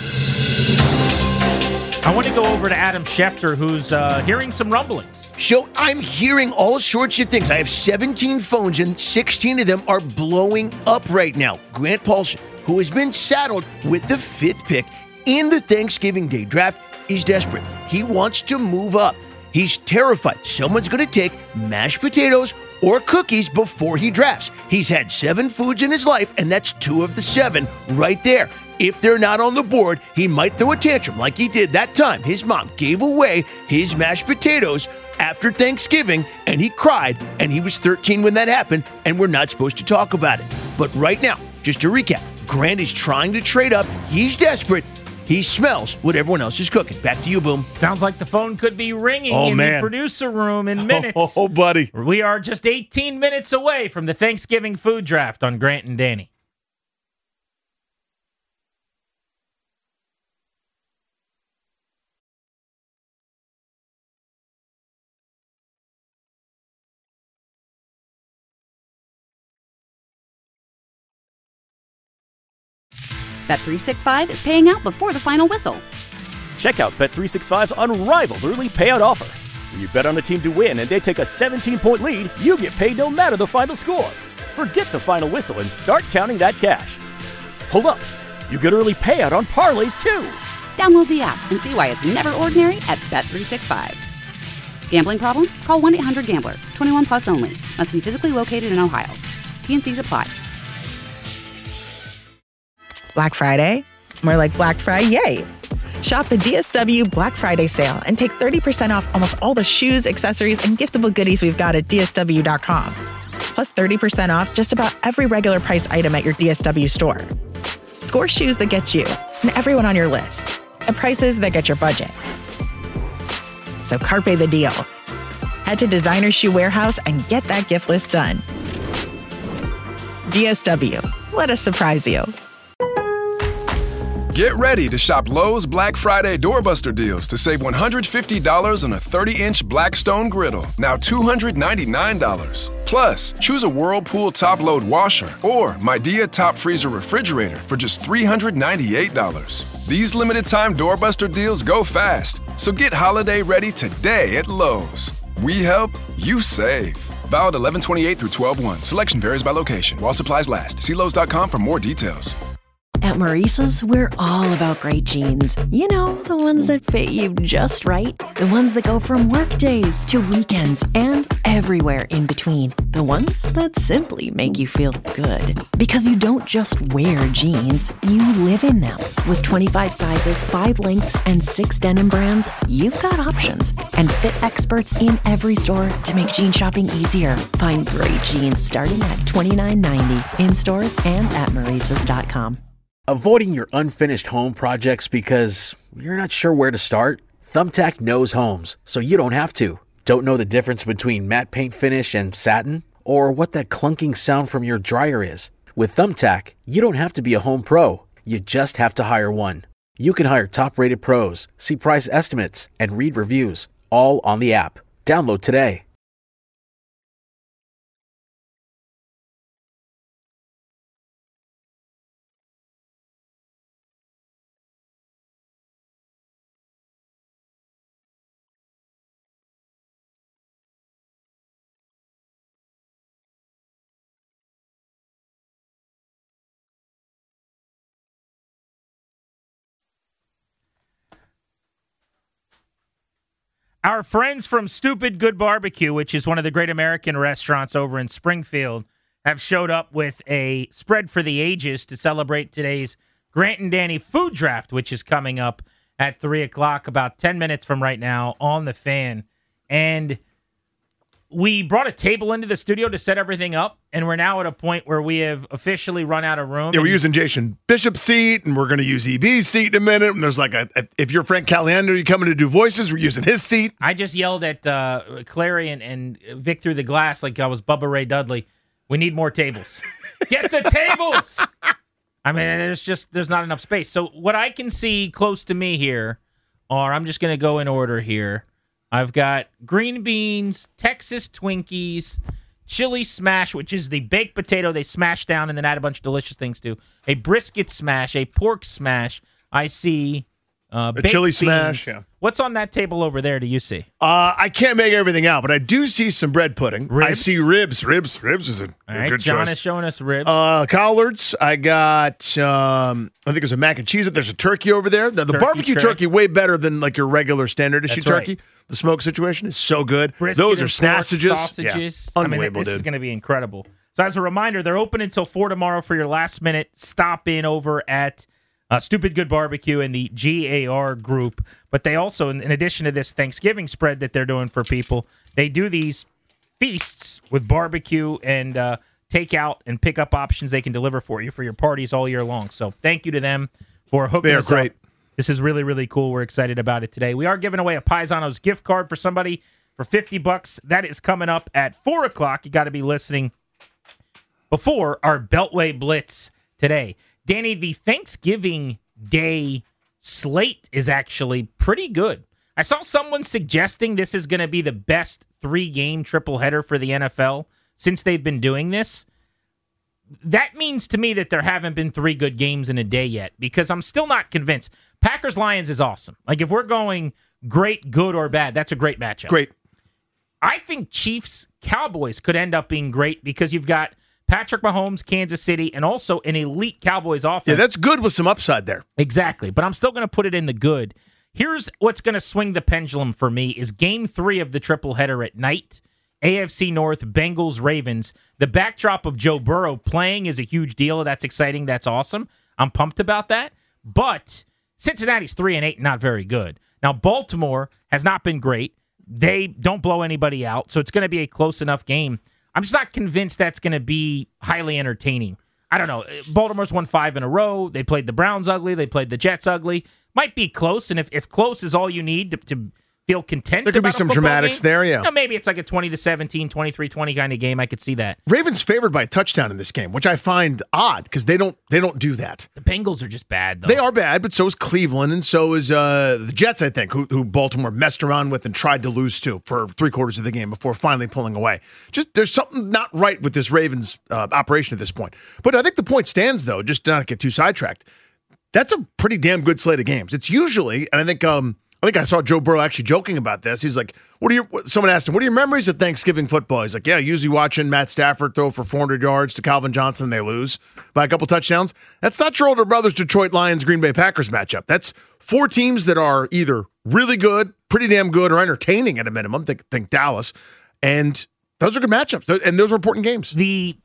I want to go over to Adam Schefter, who's uh, hearing some rumblings. So I'm hearing all sorts of things. I have seventeen phones, and sixteen of them are blowing up right now. Grant Paulson, who has been saddled with the fifth pick in the Thanksgiving Day draft, is desperate. He wants to move up. He's terrified someone's going to take mashed potatoes or cookies before he drafts. He's had seven foods in his life, and that's two of the seven right there. If they're not on the board, he might throw a tantrum like he did that time. His mom gave away his mashed potatoes after Thanksgiving, and he cried, and he was thirteen when that happened, and we're not supposed to talk about it. But right now, just to recap, Grant is trying to trade up. He's desperate. He smells what everyone else is cooking. Back to you, Boom. Sounds like the phone could be ringing oh, in man. the producer room in minutes. Oh, oh, buddy. We are just eighteen minutes away from the Thanksgiving food draft on Grant and Danny. Bet three sixty-five is paying out before the final whistle. Check out Bet three sixty-five's unrivaled early payout offer. When you bet on a team to win and they take a seventeen-point lead, you get paid no matter the final score. Forget the final whistle and start counting that cash. Hold up. You get early payout on parlays, too. Download the app and see why it's never ordinary at Bet three sixty-five. Gambling problem? Call one eight hundred gambler. twenty-one plus only. Must be physically located in Ohio. T N Cs apply. Black Friday? More like Black Friday. Shop the D S W Black Friday sale and take thirty percent off almost all the shoes, accessories, and giftable goodies we've got at D S W dot com. Plus thirty percent off just about every regular price item at your D S W store. Score shoes that get you and everyone on your list at prices that get your budget. So carpe the deal. Head to Designer Shoe Warehouse and get that gift list done. D S W. Let us surprise you. Get ready to shop Lowe's Black Friday doorbuster deals to save one hundred fifty dollars on a thirty-inch Blackstone griddle, now two hundred ninety-nine dollars. Plus, choose a Whirlpool top-load washer or Midea top freezer refrigerator for just three hundred ninety-eight dollars. These limited-time doorbuster deals go fast, so get holiday ready today at Lowe's. We help, you save. Valid eleven twenty-eight through twelve one. Selection varies by location. While supplies last. See Lowe's dot com for more details. At Maurice's, we're all about great jeans. You know, the ones that fit you just right. The ones that go from work days to weekends and everywhere in between. The ones that simply make you feel good. Because you don't just wear jeans, you live in them. With twenty-five sizes, five lengths, and six denim brands, you've got options. And fit experts in every store to make jean shopping easier. Find great jeans starting at twenty-nine ninety in stores and at Maurices dot com. Avoiding your unfinished home projects because you're not sure where to start? Thumbtack knows homes, so you don't have to. Don't know the difference between matte paint finish and satin? Or what that clunking sound from your dryer is? With Thumbtack, you don't have to be a home pro. You just have to hire one. You can hire top-rated pros, see price estimates, and read reviews, all on the app. Download today. Our friends from Stupid Good Barbecue, which is one of the great American restaurants over in Springfield, have showed up with a spread for the ages to celebrate today's Grant and Danny food draft, which is coming up at three o'clock, about ten minutes from right now on the Fan. And we brought a table into the studio to set everything up, and we're now at a point where we have officially run out of room. Yeah, we're using Jason Bishop's seat, and we're going to use E B's seat in a minute. And there's like a, a if you're Frank Caliendo, you coming to do voices, we're using his seat. I just yelled at uh, Clary and, and Vic through the glass like I was Bubba Ray Dudley. We need more tables. Get the tables! I mean, there's just there's not enough space. So what I can see close to me here are, I'm just going to go in order here. I've got green beans, Texas Twinkies, chili smash, which is the baked potato they smash down and then add a bunch of delicious things to, a brisket smash, a pork smash. I see uh, a chili beans. smash, yeah. What's on that table over there, do you see? Uh, I can't make everything out, but I do see some bread pudding. Ribs? I see ribs. Ribs. Ribs is a, All a right, good John choice. is showing us ribs. Uh, collards. I got, um, I think there's a mac and cheese. There's a turkey over there. The, the Turkey barbecue tray. turkey, way better than like your regular standard issue That's right. turkey. The smoke situation is so good. Brisket Those are and pork, snassages. sausages. Yeah. I mean, Unbelievable, this is dude. going to be incredible. So as a reminder, they're open until four tomorrow for your last minute stop in over at uh, Stupid Good Barbecue and the G A R group. But they also, in, in addition to this Thanksgiving spread that they're doing for people, they do these feasts with barbecue and uh, takeout and pickup options they can deliver for you for your parties all year long. So thank you to them for hooking They are us great. up. This is really, really cool. We're excited about it today. We are giving away a Paisanos gift card for somebody for fifty bucks. That is coming up at four o'clock. You got to be listening before our Beltway Blitz today. Danny, the Thanksgiving Day slate is actually pretty good. I saw someone suggesting this is going to be the best three-game triple header for the N F L since they've been doing this. That means to me that there haven't been three good games in a day yet, because I'm still not convinced. Packers-Lions is awesome. Like, if we're going great, good, or bad, that's a great matchup. Great. I think Chiefs-Cowboys could end up being great because you've got Patrick Mahomes, Kansas City, and also an elite Cowboys offense. Yeah, that's good with some upside there. Exactly, but I'm still going to put it in the good. Here's what's going to swing the pendulum for me is game three of the triple header at night. A F C North, Bengals, Ravens. The backdrop of Joe Burrow playing is a huge deal. That's exciting. That's awesome. I'm pumped about that. But Cincinnati's three and eight, not very good. Now, Baltimore has not been great. They don't blow anybody out, so it's going to be a close enough game. I'm just not convinced that's going to be highly entertaining. I don't know. Baltimore's won five in a row. They played the Browns ugly. They played the Jets ugly. Might be close, and if, if close is all you need to, to feel content There could be about a some football dramatics game, there, yeah. you know, maybe it's like a twenty to seventeen, twenty-three twenty kind of game. I could see that. Ravens favored by a touchdown in this game, which I find odd because they don't they don't do that. The Bengals are just bad, though. They are bad, but so is Cleveland, and so is uh, the Jets, I think, who, who Baltimore messed around with and tried to lose to for three quarters of the game before finally pulling away. Just there's something not right with this Ravens uh, operation at this point. But I think the point stands, though, just to not get too sidetracked. That's a pretty damn good slate of games. It's usually, and I think um, I think I saw Joe Burrow actually joking about this. He's like, "What are your?" Someone asked him, "What are your memories of Thanksgiving football?" He's like, "Yeah, usually watching Matt Stafford throw for four hundred yards to Calvin Johnson, and they lose by a couple touchdowns." That's not your older brother's Detroit Lions Green Bay Packers matchup. That's four teams that are either really good, pretty damn good, or entertaining at a minimum. Think, think Dallas, and those are good matchups, and those are important games. The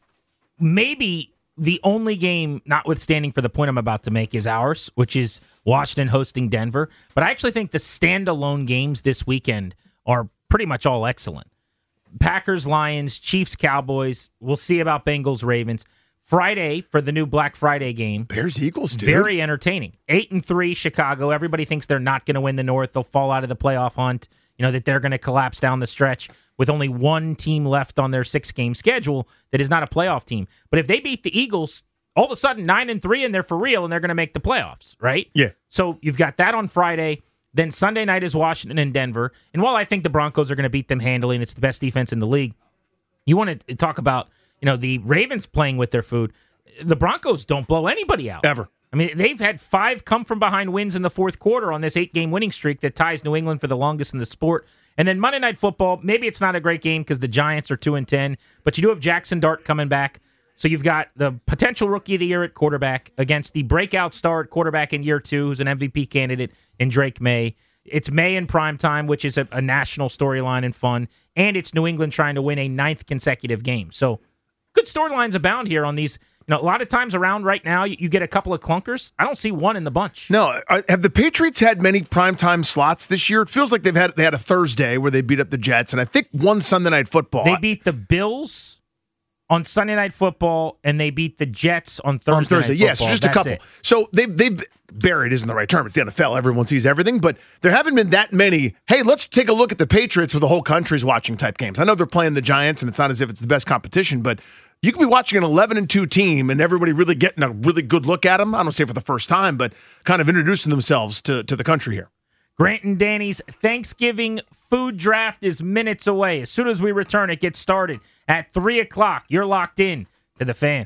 maybe. The only game, notwithstanding for the point I'm about to make, is ours, which is Washington hosting Denver. But I actually think the standalone games this weekend are pretty much all excellent. Packers, Lions, Chiefs, Cowboys. We'll see about Bengals, Ravens. Friday for the new Black Friday game. Bears, Eagles, dude. Very entertaining. Eight and three, Chicago. Everybody thinks they're not going to win the North. They'll fall out of the playoff hunt. You know, that they're going to collapse down the stretch with only one team left on their six-game schedule that is not a playoff team. But if they beat the Eagles, all of a sudden nine and three, and they're for real, and they're going to make the playoffs, right? Yeah. So you've got that on Friday. Then Sunday night is Washington and Denver. And while I think the Broncos are going to beat them handily, and it's the best defense in the league, you want to talk about, you know, the Ravens playing with their food. The Broncos don't blow anybody out. Ever. I mean, they've had five come-from-behind wins in the fourth quarter on this eight-game winning streak that ties New England for the longest in the sport. And then Monday Night Football, maybe it's not a great game because the Giants are two and ten, but you do have Jackson Dart coming back. So you've got the potential Rookie of the Year at quarterback against the breakout star at quarterback in year two, who's an M V P candidate in Drake May. It's May in primetime, which is a, a national storyline and fun. And it's New England trying to win a ninth consecutive game. So good storylines abound here on these. You know, a lot of times around right now, you, you get a couple of clunkers. I don't see one in the bunch. No, have the Patriots had many primetime slots this year? It feels like they've had they had a Thursday where they beat up the Jets, and I think one Sunday Night Football. They beat the Bills on Sunday Night Football, and they beat the Jets on Thursday. On Thursday, Night yes, Football. just That's a couple. It. So they've they've buried isn't the right term. It's the N F L. Everyone sees everything, but there haven't been that many. Hey, let's take a look at the Patriots where the whole country's watching type games. I know they're playing the Giants, and it's not as if it's the best competition, but you could be watching an eleven and two team and everybody really getting a really good look at them. I don't say for the first time, but kind of introducing themselves to, to the country here. Grant and Danny's Thanksgiving food draft is minutes away. As soon as we return, it gets started at three o'clock. You're locked in to the Fan.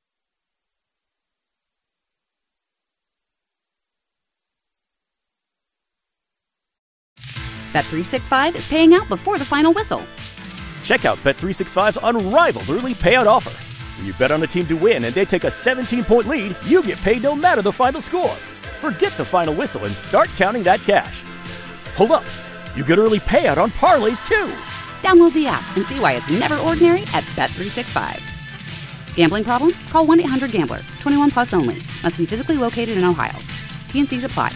Bet three sixty-five is paying out before the final whistle. Check out Bet three sixty-five's unrivaled early payout offer. When you bet on a team to win and they take a seventeen-point lead, you get paid no matter the final score. Forget the final whistle and start counting that cash. Hold up. You get early payout on parlays, too. Download the app and see why it's never ordinary at Bet three sixty-five. Gambling problem? Call one eight hundred gambler. twenty-one plus only. Must be physically located in Ohio. T and C's apply.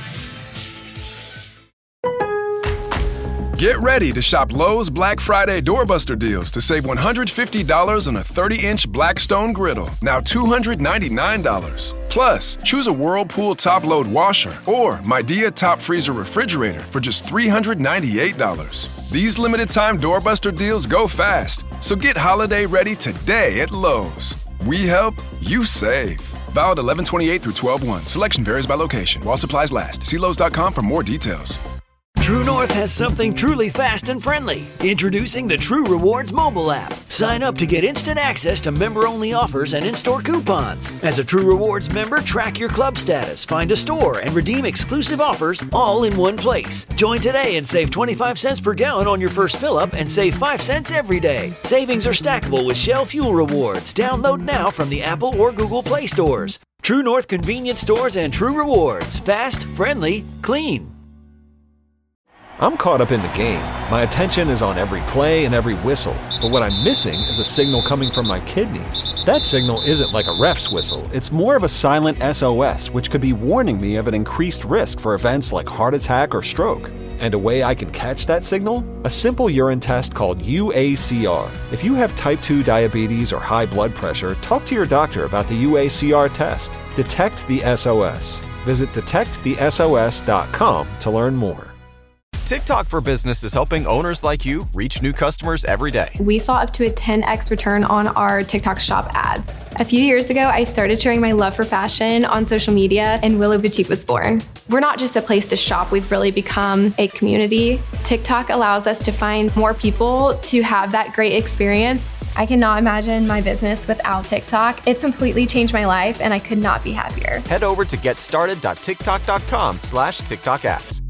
Get ready to shop Lowe's Black Friday doorbuster deals to save one hundred fifty dollars on a thirty-inch Blackstone griddle, now two hundred ninety-nine dollars. Plus, choose a Whirlpool top-load washer or Midea top freezer refrigerator for just three hundred ninety-eight dollars. These limited-time doorbuster deals go fast, so get holiday ready today at Lowe's. We help, you save. Valid eleven twenty-eight through twelve one. Selection varies by location. While supplies last. See Lowe's dot com for more details. True North has something truly fast and friendly. Introducing the True Rewards mobile app. Sign up to get instant access to member-only offers and in-store coupons. As a True Rewards member, track your club status, find a store, and redeem exclusive offers all in one place. Join today and save twenty-five cents per gallon on your first fill-up and save five cents every day. Savings are stackable with Shell Fuel Rewards. Download now from the Apple or Google Play stores. True North convenience stores and True Rewards. Fast, friendly, clean. I'm caught up in the game. My attention is on every play and every whistle. But what I'm missing is a signal coming from my kidneys. That signal isn't like a ref's whistle. It's more of a silent S O S, which could be warning me of an increased risk for events like heart attack or stroke. And a way I can catch that signal? A simple urine test called U A C R. If you have type two diabetes or high blood pressure, talk to your doctor about the U A C R test. Detect the S O S. Visit detect the S O S dot com to learn more. TikTok for Business is helping owners like you reach new customers every day. We saw up to a ten x return on our TikTok shop ads. A few years ago, I started sharing my love for fashion on social media, and Willow Boutique was born. We're not just a place to shop, we've really become a community. TikTok allows us to find more people to have that great experience. I cannot imagine my business without TikTok. It's completely changed my life, and I could not be happier. Head over to getstarted dot tiktok dot com slash TikTok ads.